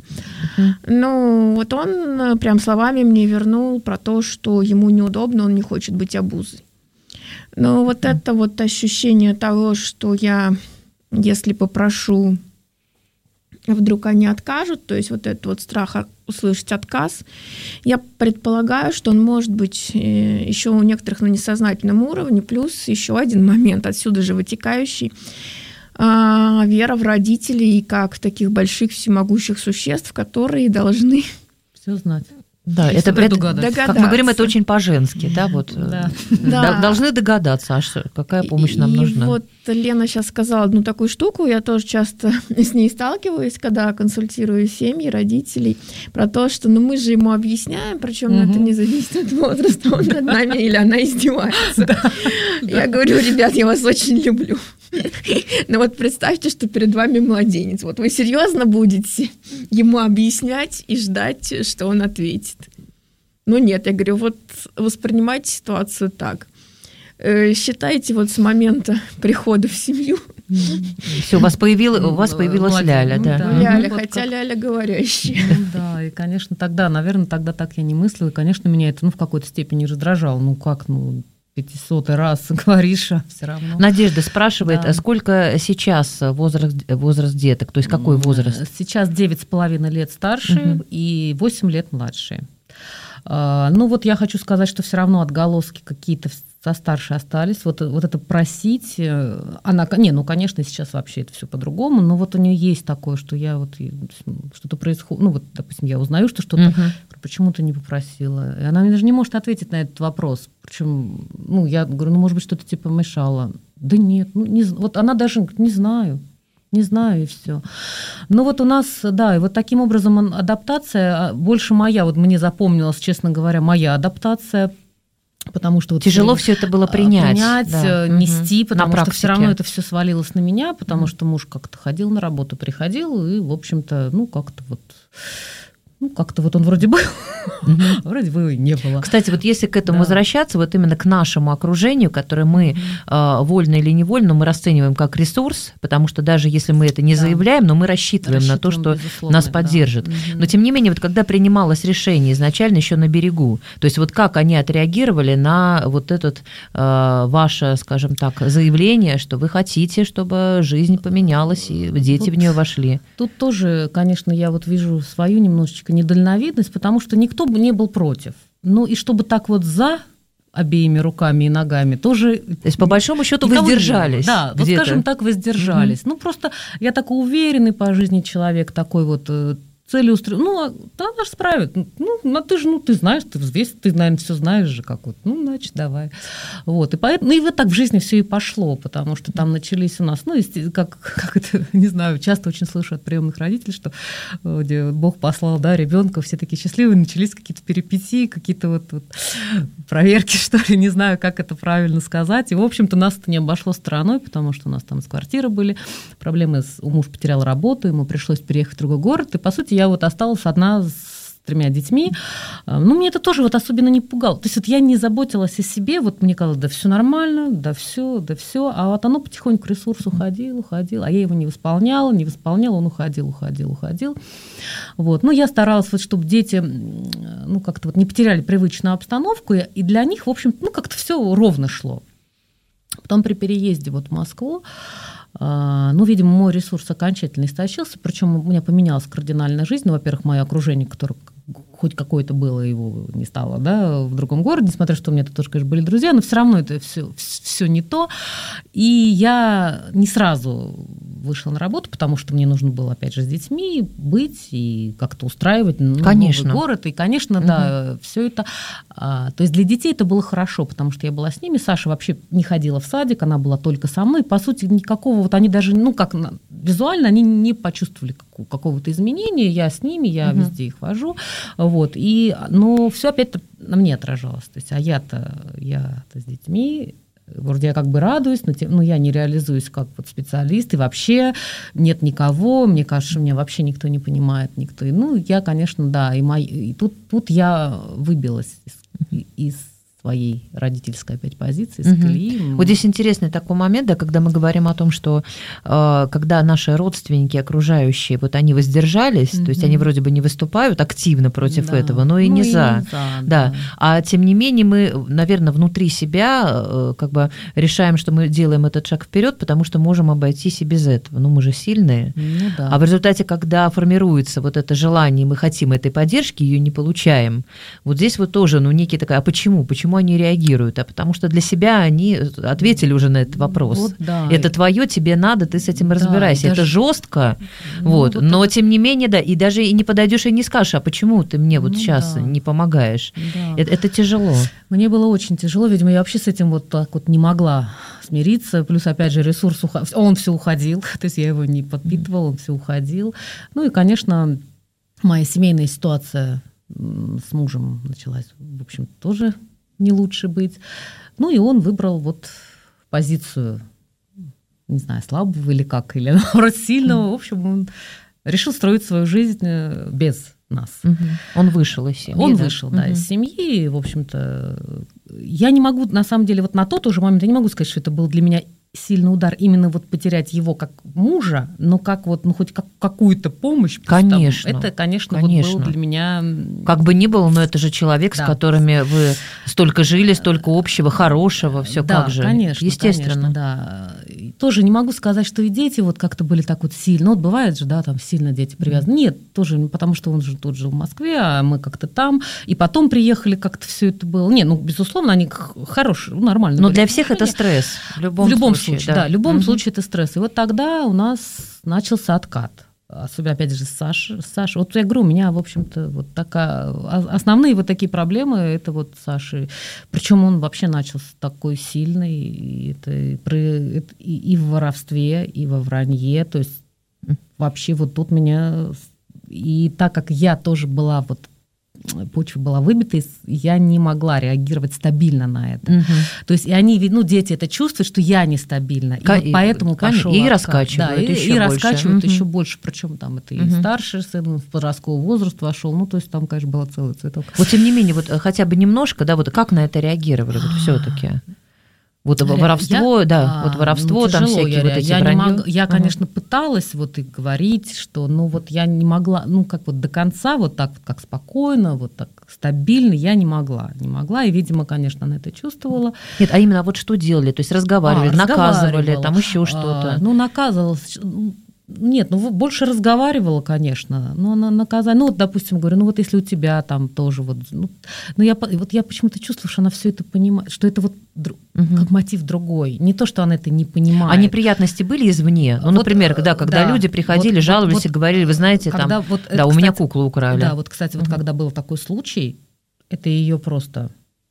Вот он прям словами мне вернул про то, что ему неудобно, он не хочет быть обузой. Но вот это вот ощущение того, что я, если попрошу, вдруг они откажут, то есть вот этот вот страх услышать отказ, я предполагаю, что он может быть еще у некоторых на несознательном уровне, плюс еще один момент, отсюда же вытекающий, вера в родителей как таких больших всемогущих существ, которые должны все знать. Да, это как мы говорим, это очень по-женски, да, вот. Должны догадаться, а что, какая помощь нам нужна. И вот Лена сейчас сказала одну такую штуку, я тоже часто с ней сталкиваюсь, когда консультирую семьи, родителей, про то, что мы же ему объясняем, причем это не зависит от возраста, он над нами или она издевается. Я говорю, ребят, я вас очень люблю. Но вот представьте, что перед вами младенец. Вот вы серьезно будете ему объяснять и ждать, что он ответит? Нет, я говорю, вот воспринимайте ситуацию так. Считайте вот с момента прихода в семью. Все, у вас появилась Ляля, да. Ляля, хотя Ляля говорящая. Да, и, конечно, наверное, тогда так я не мыслила. И, конечно, меня это в какой-то степени раздражало. 500-й раз говоришь, а все равно. Надежда спрашивает, а сколько сейчас возраст деток? То есть какой возраст? Сейчас 9,5 лет старшие и 8 лет младшие. Ну вот я хочу сказать, что все равно отголоски какие-то со старшей остались. Вот это просить, она, конечно, сейчас вообще это все по-другому, но вот у нее есть такое, что я вот что-то происходит, ну вот, допустим, я узнаю, что что-то, почему ты не попросила? И она мне даже не может ответить на этот вопрос. Причем, я говорю, может быть, что-то типа мешало. Да нет, вот она даже не знаю, и все. Но вот у нас, да, и вот таким образом адаптация, больше моя, вот мне запомнилась, честно говоря, моя адаптация, потому что... Тяжело все это было принять да. Нести, потому что все равно это все свалилось на меня, потому что муж как-то ходил на работу, приходил, и, в общем-то, как-то вот он вроде был, вроде бы и не было. Кстати, вот если к этому возвращаться, вот именно к нашему окружению, которое мы вольно или невольно, мы расцениваем как ресурс, потому что даже если мы это не заявляем, но мы рассчитываем на то, что нас поддержат. Но тем не менее, вот когда принималось решение изначально еще на берегу, то есть вот как они отреагировали на вот этот ваше, скажем так, заявление, что вы хотите, чтобы жизнь поменялась и дети в нее вошли? Тут тоже, конечно, я вот вижу свою немножечко недальновидность, потому что никто бы не был против. Ну и чтобы так вот за обеими руками и ногами тоже... То есть, по большому счету, воздержались. Да, вот скажем так, воздержались. Ну, просто я такой уверенный по жизни человек, такой вот целеустремленный. Она же справит. Ты знаешь, ты взвесишь, ты, наверное, все знаешь же, как вот. Значит, давай. Вот. И поэтому, и вот так в жизни все и пошло, потому что там начались у нас, как это, не знаю, часто очень слышу от приемных родителей, что Бог послал, ребенка, все такие счастливые, начались какие-то перипетии, какие-то вот проверки, что ли, не знаю, как это правильно сказать. И, в общем-то, нас это не обошло стороной, потому что у нас там из квартиры были проблемы, муж потерял работу, ему пришлось переехать в другой город, и, по сути, я вот осталась одна с 3 детьми. Мне это тоже вот особенно не пугало. То есть вот я не заботилась о себе, вот мне казалось, да все нормально, да все, а вот оно потихоньку ресурс уходил, а я его не восполняла, он уходил. Вот. Я старалась, вот, чтобы дети как-то вот не потеряли привычную обстановку, и для них, в общем, как-то все ровно шло. Потом при переезде вот в Москву, видимо, мой ресурс окончательно истощился, причем у меня поменялась кардинальная жизнь. Во-первых, мое окружение, которое хоть какое-то было, его не стало, в другом городе, несмотря что у меня тут тоже, конечно, были друзья, но все равно это все не то. И я не сразу вышла на работу, потому что мне нужно было, опять же, с детьми быть и как-то устраивать новый город. И, конечно, все это... То есть для детей это было хорошо, потому что я была с ними. Саша вообще не ходила в садик, она была только со мной. По сути, никакого... Вот они даже, визуально они не почувствовали какого-то изменения. Я с ними, я везде их вожу. Вот. Но все опять на мне отражалось. То есть, я-то с детьми... Вроде я как бы радуюсь, но я не реализуюсь как вот специалист, и вообще нет никого, мне кажется, что меня вообще никто не понимает, никто. Я, конечно, да, и тут я выбилась из своей родительской опять позиции, из колеи. Вот здесь интересный такой момент, когда мы говорим о том, что когда наши родственники, окружающие, вот они воздержались, то есть они вроде бы не выступают активно против этого, но и не за. Да. А тем не менее мы, наверное, внутри себя как бы решаем, что мы делаем этот шаг вперед, потому что можем обойтись и без этого. Мы же сильные. А в результате, когда формируется вот это желание, мы хотим этой поддержки, ее не получаем. Вот здесь вот тоже, некий такая, а почему? Почему они реагируют? А потому что для себя они ответили уже на этот вопрос. Это твое, тебе надо, ты с этим разбирайся. Это жестко, но тем не менее, и даже и не подойдешь и не скажешь, а почему ты мне вот сейчас не помогаешь? Это тяжело. Мне было очень тяжело, видимо, я вообще с этим вот так вот не могла смириться, плюс, опять же, ресурс, он все уходил, то есть я его не подпитывала, он все уходил. И, конечно, моя семейная ситуация с мужем началась, в общем, тоже не лучше быть. И он выбрал вот позицию, не знаю, слабого или как, или наоборот сильного. В общем, он решил строить свою жизнь без нас. Он вышел из семьи. Из семьи. В общем-то, я не могу, на самом деле, вот на тот уже момент, я не могу сказать, что это был для меня сильный удар именно вот потерять его как мужа, но как вот, ну, хоть какую-то помощь. Конечно. Там, это, конечно, вот было для меня... Как бы ни было, но это же человек, с которыми вы столько жили, столько общего, хорошего, все как же. Конечно, естественно. Конечно, да. И тоже не могу сказать, что и дети вот как-то были так вот сильно. Ну, вот бывает же, да, там сильно дети привязаны. Нет, тоже, потому что он же тут жил в Москве, а мы как-то там. И потом приехали, как-то все это было. Не, ну, безусловно, они хорошие, нормально. Но для всех это стресс. В любом случае, да, в любом случае это стресс. И вот тогда у нас начался откат. Особенно, опять же, с Сашей. Вот я говорю, у меня, в общем-то, вот такая... Основные вот такие проблемы, это вот Саши. Причем он вообще начался такой сильный. И в воровстве, и во вранье. То есть вообще вот тут меня... И так как я тоже была вот... почва была выбита, я не могла реагировать стабильно на это. Угу. То есть и они, ну, дети это чувствуют, что я нестабильна. И вот поэтому пошел и раскачивают еще больше. Раскачивают еще больше. Причем там это и старший сын в подростковый возраст вошел. Ну, то есть там, конечно, была целый цветок. Вот тем не менее, вот хотя бы немножко, да, вот как на это реагировали вот все-таки? Вот воровство, вот воровство, там всякие вот эти вранья. Я, конечно, пыталась вот и говорить, что, ну, вот я не могла, ну, как вот до конца, вот так вот, как спокойно, вот так стабильно я не могла, и, видимо, конечно, она это чувствовала. Нет, а именно вот что делали? То есть разговаривали, наказывали, там еще что-то? Ну, наказывала... Нет, ну больше разговаривала, конечно, но она наказание. Ну, вот, допустим, говорю, ну вот если у тебя там тоже вот, я почему-то чувствую, что она все это понимает, что это вот как мотив другой. Не то, что она это не понимает. А неприятности были извне? Ну, вот, например, когда люди приходили, жаловались и говорили, вы знаете, там, вот, да, у меня куклу украли. Да, вот, кстати, вот когда был такой случай, это ее просто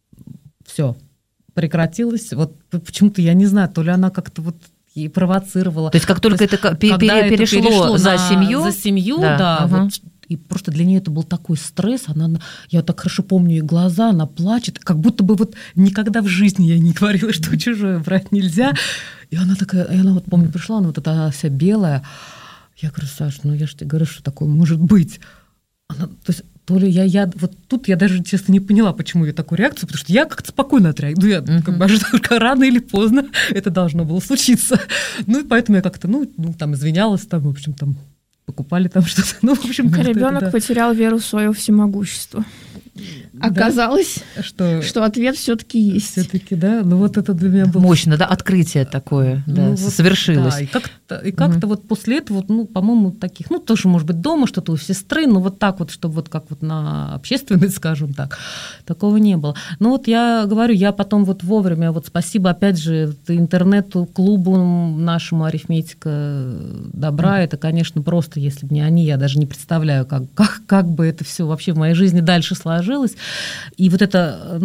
все прекратилось. Вот почему-то, я не знаю, то ли она как-то вот и провоцировала. То есть как только это перешло за семью? За семью, да. Вот, и просто для нее это был такой стресс. Я так хорошо помню ее глаза, она плачет, как будто бы вот никогда в жизни я не говорила, что чужое брать нельзя. И она такая, вот помню, пришла, она вот эта вся белая. Я говорю, Саш, ну я же тебе говорю, что такое может быть. Она, то есть, то ли я вот тут я даже, честно, не поняла, почему я такую реакцию, потому что я как-то спокойно отреагировала. Ну, я как бы ожидала, что рано или поздно это должно было случиться. Ну, и поэтому я как-то, там извинялась, там, в общем, там покупали там что-то. Ну, в общем, ребенок потерял веру в свое всемогущество. Оказалось, что ответ все-таки есть. Все-таки, да. Ну вот это для меня было мощно, да, открытие такое, да, совершилось. Да, и как-то вот после этого, по-моему, таких, тоже, может быть, дома что-то у сестры, но вот так вот, чтобы вот как вот на общественность, скажем так, такого не было. Ну вот я говорю, я потом вот вовремя, вот спасибо, опять же, интернету, клубу нашему «Арифметика добра», это, конечно, просто, если бы не они, я даже не представляю, как бы это все вообще в моей жизни дальше сложилось. И вот это,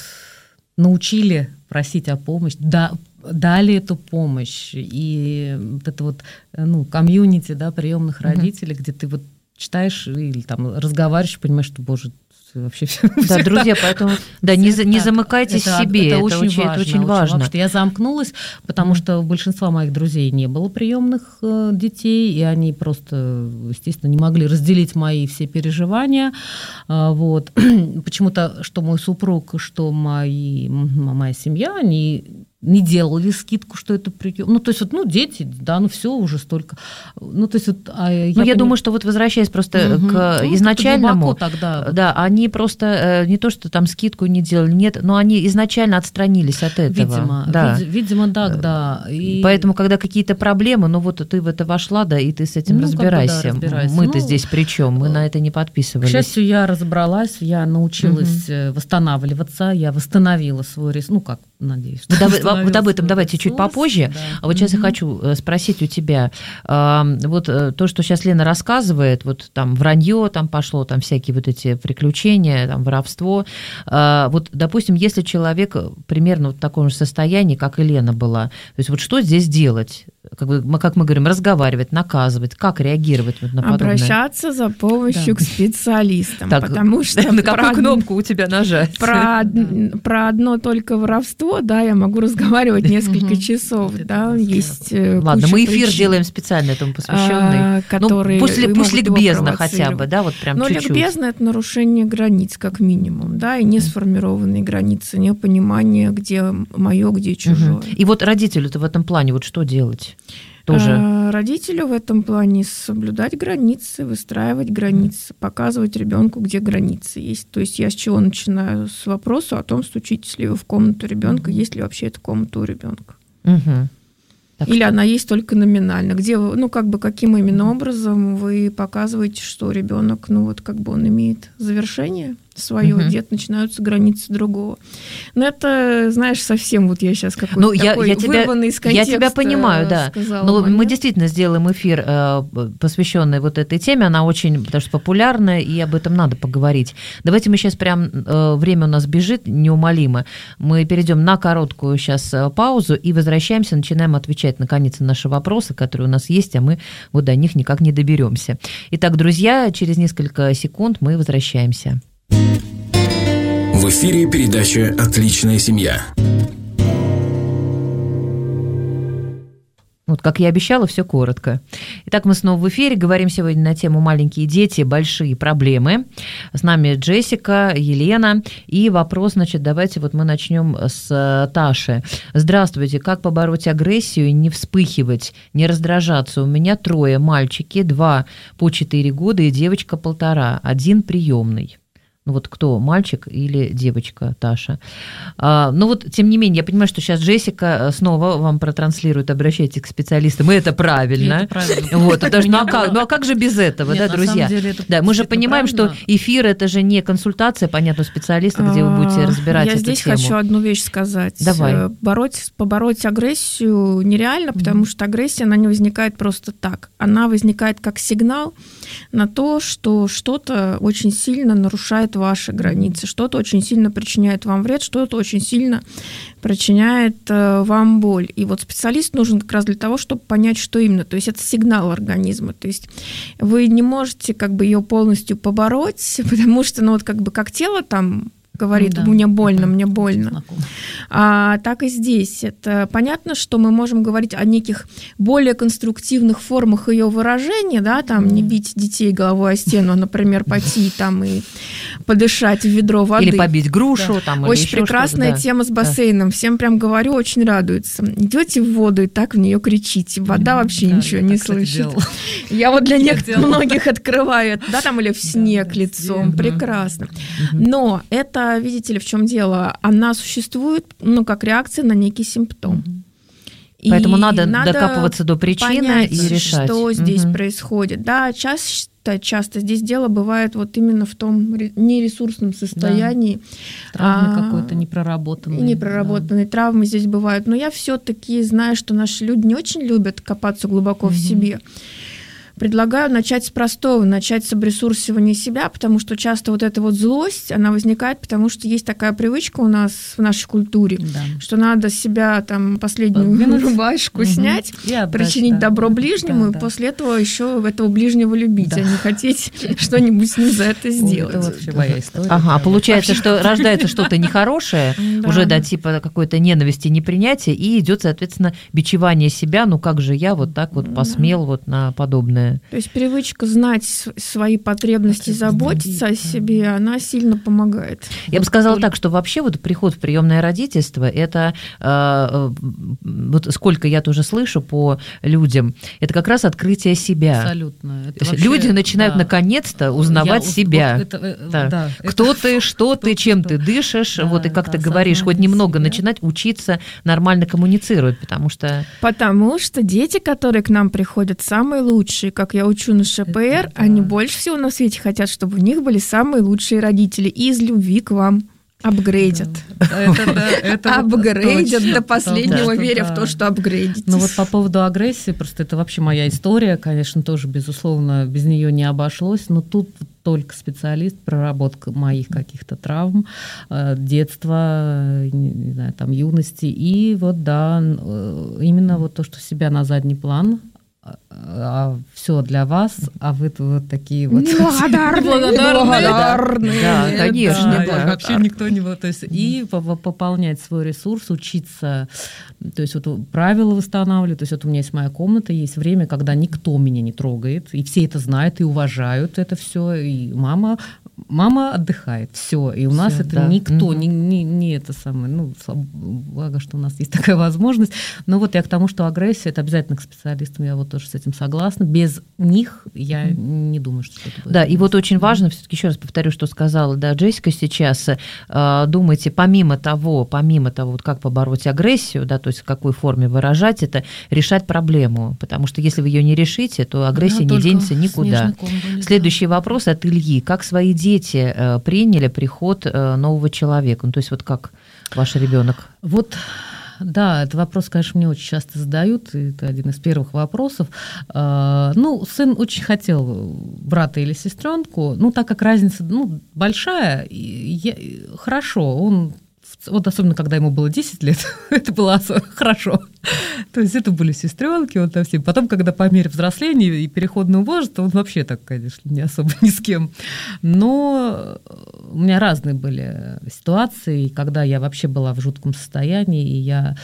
научили просить о помощи, дали эту помощь. И вот это вот, комьюнити, да, приемных родителей, где ты вот читаешь или там разговариваешь, понимаешь, что, боже, вообще все. Да, друзья, поэтому не замыкайтесь в себе. Это очень важно. Потому что я замкнулась, потому что у большинства моих друзей не было приемных детей, и они просто, естественно, не могли разделить мои все переживания. Вот. Почему-то, что мой супруг, что моя семья, они не делали скидку, что это прием. То есть, дети, да, все уже столько. То есть, я думаю, что вот возвращаясь просто к изначальному, тогда, да, они просто не то, что там скидку не делали, нет, но они изначально отстранились от этого. Видимо, да. И поэтому, когда какие-то проблемы, ты в это вошла, да, и ты с этим разбирайся. Мы-то здесь при чем? Мы на это не подписывались. К счастью, я разобралась, я научилась восстанавливаться, я восстановила свой ресурс, надеюсь. Вот об этом давайте чуть попозже. Да. А вот сейчас я хочу спросить у тебя, вот то, что сейчас Лена рассказывает, вот там вранье, там пошло, там всякие вот эти приключения, там воровство. Вот, допустим, если человек примерно в таком же состоянии, как и Лена была, то есть вот что здесь делать? как мы говорим, разговаривать, наказывать, как реагировать на подобное? Обращаться за помощью к специалистам, так, потому что... На какую кнопку у тебя нажать? Про одно только воровство, да, я могу разговаривать несколько часов, да, есть Ладно, мы эфир делаем специально этому посвященный. Которые пусть ликбезно хотя бы, да, вот прям чуть-чуть. Ликбезно – это нарушение границ, как минимум, да, и не сформированные границы, непонимание, где мое, где чужое. И вот родителю-то в этом плане вот что делать? Тоже. Родителю в этом плане соблюдать границы, выстраивать границы, показывать ребенку, где границы есть. То есть я с чего начинаю? С вопроса о том, стучитесь ли вы в комнату ребенка, есть ли вообще эта комната у ребенка. Или она есть только номинально. Где вы, каким именно образом вы показываете, что ребенок, он имеет завершение свое, где-то начинаются границы другого. Но это, знаешь, совсем я сейчас какой-то такой вырванный из контекста. Я тебя понимаю, да. Но мы действительно сделаем эфир, посвященный вот этой теме, она очень, потому что популярная, и об этом надо поговорить. Давайте мы сейчас время у нас бежит неумолимо, мы перейдем на короткую сейчас паузу и возвращаемся, начинаем отвечать наконец на наши вопросы, которые у нас есть, а мы до них никак не доберемся. Итак, друзья, через несколько секунд мы возвращаемся. В эфире передача «Отличная семья». Как я обещала, все коротко. Итак, мы снова в эфире, говорим сегодня на тему «Маленькие дети. Большие проблемы». С нами Джессика, Елена. И вопрос, давайте мы начнем с Таши. Здравствуйте, как побороть агрессию и не вспыхивать, не раздражаться? У меня 3 мальчики, 2 по 4 года и девочка 1,5, 1 приемный. Кто, мальчик или девочка, Таша? Тем не менее, я понимаю, что сейчас Джессика снова вам протранслирует, обращайтесь к специалистам, и это правильно. Это правильно. А как же без этого, да, друзья? Да, мы же понимаем, что эфир – это же не консультация, понятно, специалиста, где вы будете разбирать эту тему. Я здесь хочу одну вещь сказать. Давай. Побороть агрессию нереально, потому что агрессия, она не возникает просто так. Она возникает как сигнал на то, что что-то очень сильно нарушает ваши границы, что-то очень сильно причиняет вам вред, что-то очень сильно причиняет вам боль. И специалист нужен как раз для того, чтобы понять, что именно. То есть это сигнал организма. То есть вы не можете ее полностью побороть, потому что, как тело там говорит, мне больно. Так и здесь. Это понятно, что мы можем говорить о неких более конструктивных формах ее выражения, да, не бить детей головой о стену, например, пойти и подышать в ведро воды. Или побить грушу. Или очень прекрасная тема с бассейном. Всем прям говорю, очень радуются. Идете в воду и так в нее кричите. Вода вообще ничего не слышит. Я для многих открываю это, или в снег лицом. Прекрасно. Но это, видите ли, в чем дело? Она существует, как реакция на некий симптом. Поэтому надо докапываться до причины понять, и решать, что здесь происходит. Да, часто здесь дело бывает именно в том нересурсном состоянии. Травмы какой-то непроработанной. Травмы здесь бывают. Но я все-таки знаю, что наши люди не очень любят копаться глубоко в себе. Предлагаю начать с простого, начать с обресурсивания себя, потому что часто эта злость, она возникает, потому что есть такая привычка у нас в нашей культуре, что надо с себя последнюю рубашку снять, причинить добро ближнему, и после этого еще этого ближнего любить, а не хотеть что-нибудь с ним за это сделать. Это вообще моя история. Получается, что рождается что-то нехорошее, уже типа какой-то ненависти, непринятия, и идет, соответственно, бичевание себя, как же я посмел на подобное. То есть привычка знать свои потребности, заботиться о себе, она сильно помогает. Я бы сказала так, что вообще приход в приемное родительство, это сколько я тоже слышу по людям, это как раз открытие себя. Абсолютно. Люди начинают наконец-то узнавать себя. Кто ты, что ты, чем ты дышишь, и как ты говоришь, хоть немного начинать учиться нормально коммуницировать, потому что дети, которые к нам приходят, самые лучшие, как я учу на ШПР, они больше всего на свете хотят, чтобы у них были самые лучшие родители из любви к вам. Апгрейдят. Апгрейдят до последнего, веря в то, что апгрейдитесь. Ну вот по поводу агрессии, просто это вообще моя история, конечно, тоже, безусловно, без нее не обошлось, но тут только специалист, проработка моих каких-то травм, детства, не знаю, там, юности, и вот, да, именно вот то, что себя на задний план, а все для вас, а вы вот такие вот благодарные. Да, конечно. Да, вообще никто не... То есть и пополнять свой ресурс, учиться, то есть вот правила восстанавливать. То есть вот у меня есть моя комната, есть время, когда никто меня не трогает, и все это знают и уважают это все, и мама отдыхает, все, и у нас это никто, не это самое, ну, благо, что у нас есть такая возможность. Но вот я к тому, что агрессия, это обязательно к специалистам, я вот тоже с этим согласна. Без них я не думаю, что это будет. Да, и вот очень важно, все-таки еще раз повторю, что сказала, да, Джессика сейчас, думайте, помимо того, вот как побороть агрессию, да, то есть в какой форме выражать это, решать проблему, потому что если вы ее не решите, то агрессия не денется никуда. Следующий вопрос от Ильи. Как свои дети приняли приход нового человека? Ну, то есть вот как ваш ребенок? Вот, да, этот вопрос, конечно, мне очень часто задают, и это один из первых вопросов. Ну, сын очень хотел брата или сестренку, ну, так как разница, ну, большая, хорошо, он... Вот особенно, когда ему было 10 лет, это было хорошо. То есть это были сестренки, вот там все. Потом, когда по мере взросления и переходного возраста, он вообще так, конечно, не особо ни с кем. Но у меня разные были ситуации, когда я вообще была в жутком состоянии, и я...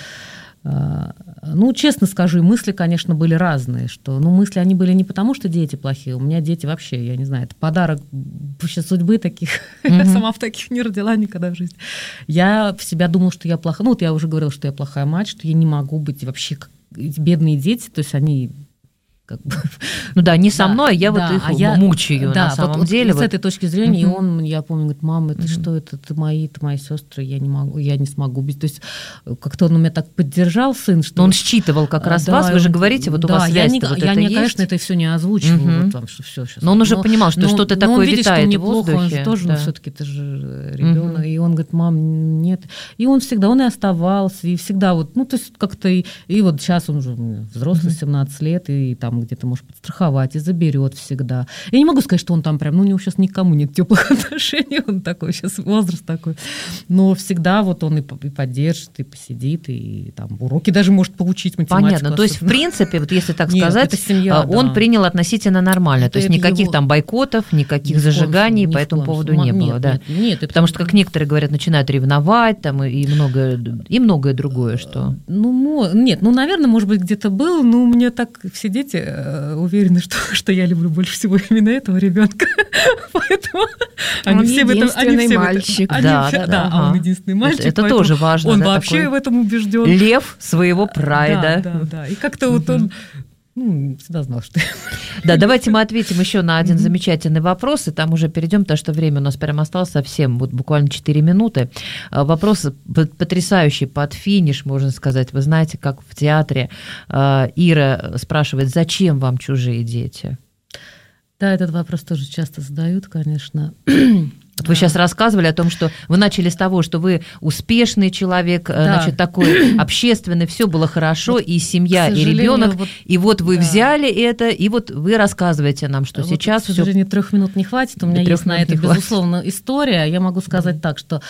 Ну, честно скажу, мысли, конечно, были разные, что, ну, мысли, они были не потому, что дети плохие, у меня дети вообще, я не знаю, это подарок вообще судьбы таких, я сама в таких не родила никогда в жизни. Я в себя думала, что я плохая, ну, вот я уже говорила, что я плохая мать, что я не могу быть вообще, как бедные дети, то есть они... Как бы, ну да, не со мной, я вот их мучаю, да, на самом вот деле. С этой точки зрения, и он, я помню, говорит, мама, это что, это ты мои сестры, я не могу, я не смогу быть. То есть как-то он у меня так поддержал, сын, что... Но он считывал как раз вас, вы же говорите, вот у вас связь-то вот это есть. Я, конечно, это все не озвучивала, вот там, что все сейчас. Но он уже понимал, что что-то такое витает в воздухе. Он же тоже, все-таки это же ребенок, и он говорит, мам, нет. И он всегда, он и оставался, и всегда вот, ну, то есть как-то, и вот сейчас он уже взрослый, 17 лет, и там где-то может подстраховать и заберет всегда. Я не могу сказать, что он там прям, ну, у него сейчас никому нет теплых отношений, он такой сейчас возраст такой. Но всегда вот он и поддержит, и посидит, и там уроки даже может получить, математику. Понятно, то есть в принципе, вот если так сказать, семья, он принял относительно нормально, то есть никаких там бойкотов, никаких зажиганий по этому поводу не было, да? Нет, потому что, как некоторые говорят, начинают ревновать там и многое другое, что... Ну, нет, ну, наверное, может быть, где-то был, но у меня так все дети уверены, что я люблю больше всего именно этого ребенка. Поэтому он единственный мальчик. Да, он единственный мальчик. Это тоже важно. Он вообще в этом убежден. Лев своего прайда. Да. И как-то вот он... всегда знал, что... Да, давайте мы ответим еще на один замечательный вопрос, и там уже перейдем, потому что время у нас прям осталось совсем, вот буквально 4 минуты. Вопрос потрясающий, под финиш, можно сказать. Вы знаете, как в театре. Ира спрашивает, зачем вам чужие дети? Да, этот вопрос тоже часто задают, конечно. Вы сейчас рассказывали о том, что вы начали с того, что вы успешный человек, значит, такой общественный, все было хорошо, вот, и семья, и ребенок, и вот вы взяли это, и вот вы рассказываете нам, что вот сейчас все. К сожалению, 3 минут не хватит, у меня есть на это, безусловно, история. Я могу сказать так, что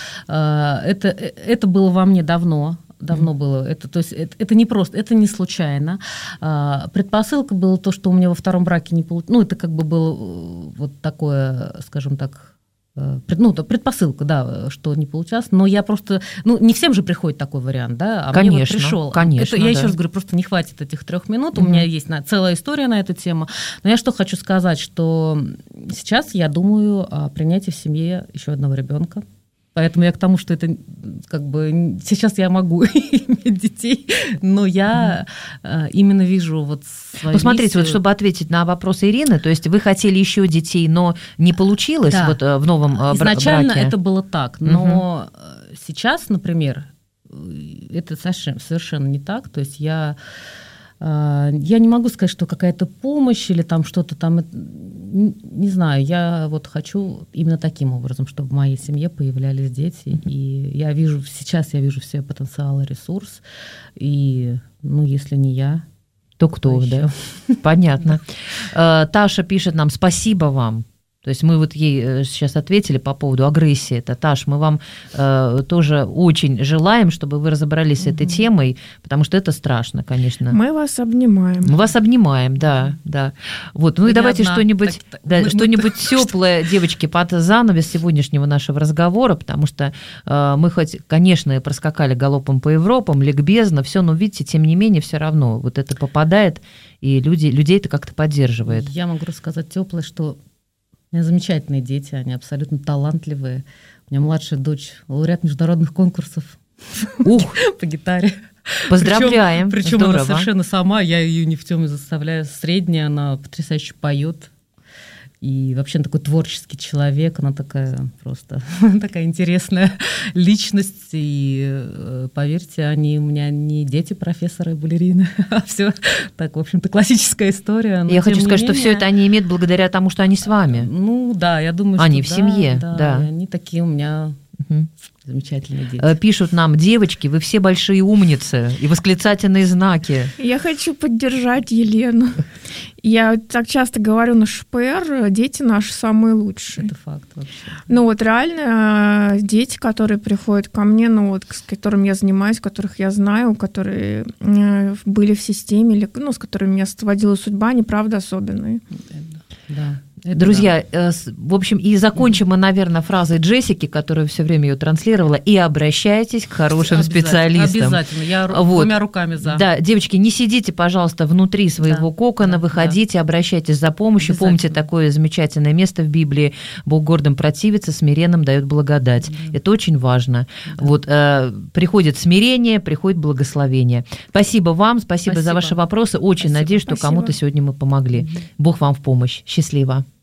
это было во мне давно было. Это, то есть это не просто, это не случайно. Предпосылка была то, что у меня во втором браке не получилось. Ну, это как бы было вот такое, скажем так, предпосылка, да, что не получалось, но я просто, не всем же приходит такой вариант, да, а конечно, мне вот пришел. Конечно, я еще раз говорю, просто не хватит этих 3 минут, у меня есть целая история на эту тему, но я что хочу сказать, что сейчас я думаю о принятии в семье еще одного ребенка. Поэтому я к тому, что это как бы сейчас я могу иметь детей, но я именно вижу вот свою Ну, смотрите, миссию. вот чтобы ответить на вопрос Ирины, то есть вы хотели еще детей, но не получилось вот в новом браке? Изначально это было так, но сейчас, например, это совершенно не так, то есть я не могу сказать, что какая-то помощь или там что-то там... не знаю, я вот хочу именно таким образом, чтобы в моей семье появлялись дети. И я вижу сейчас все потенциал и ресурс. И, если не я, то кто, да? Понятно. Таша пишет нам: спасибо вам. То есть мы вот ей сейчас ответили по поводу агрессии. Это, Таш, мы вам тоже очень желаем, чтобы вы разобрались с этой темой, потому что это страшно, конечно. Мы вас обнимаем. Мы вас обнимаем, да. Вот, и давайте что-нибудь теплое, девочки, под занавес сегодняшнего нашего разговора, потому что мы хоть, конечно, и проскакали галопом по Европам, ликбезно, все, но видите, тем не менее, все равно вот это попадает, и людей это как-то поддерживает. Я могу рассказать теплое, что у меня замечательные дети, они абсолютно талантливые. У меня младшая дочь лауреат международных конкурсов по гитаре. Поздравляем. Причем она совершенно сама, я ее ни в чем не заставляю. Средняя, она потрясающе поет. И вообще такой творческий человек, она такая просто такая интересная личность. И поверьте, они у меня не дети профессора и балерины, а все так, в общем-то, классическая история. Я хочу сказать, что все это они имеют благодаря тому, что они с вами. Ну да, я думаю, что они в семье, да. Они такие у меня замечательные дети. Пишут нам: девочки, вы все большие умницы, и восклицательные знаки. Я хочу поддержать Елену. Я так часто говорю на ШПР: дети наши самые лучшие. Это факт вообще. Ну вот реально дети, которые приходят ко мне, с которыми я занимаюсь, которых я знаю, которые были в системе, или с которыми меня сводила судьба, они правда особенные. Да. Друзья, в общем, и закончим мы, наверное, фразой Джессики, которая все время ее транслировала: и обращайтесь к хорошим специалистам. Обязательно, я двумя руками за. Да, девочки, не сидите, пожалуйста, внутри своего кокона, выходите, обращайтесь за помощью. Помните такое замечательное место в Библии: Бог гордым противится, смиренным дает благодать. Это очень важно. Вот, приходит смирение, приходит благословение. Спасибо вам, спасибо за ваши вопросы. Очень надеюсь, что кому-то сегодня мы помогли. Бог вам в помощь. Счастливо.